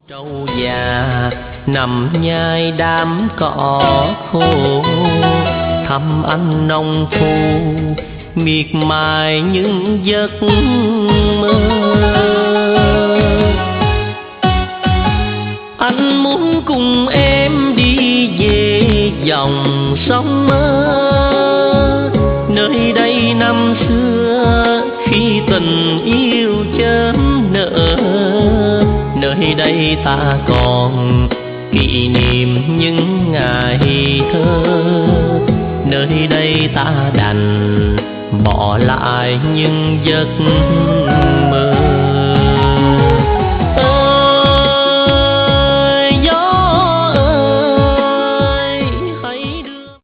Trâu già nằm nhai đám cỏ khô, thăm anh nông phu miệt mài những giấc mơ. Anh muốn cùng em đi về dòng sông mơ, nơi đây năm xưa khi tình yêu chớm nở. Nơi đây ta còn kỷ niệm những ngày thơ, nơi đây ta đành bỏ lại những giấc mơ.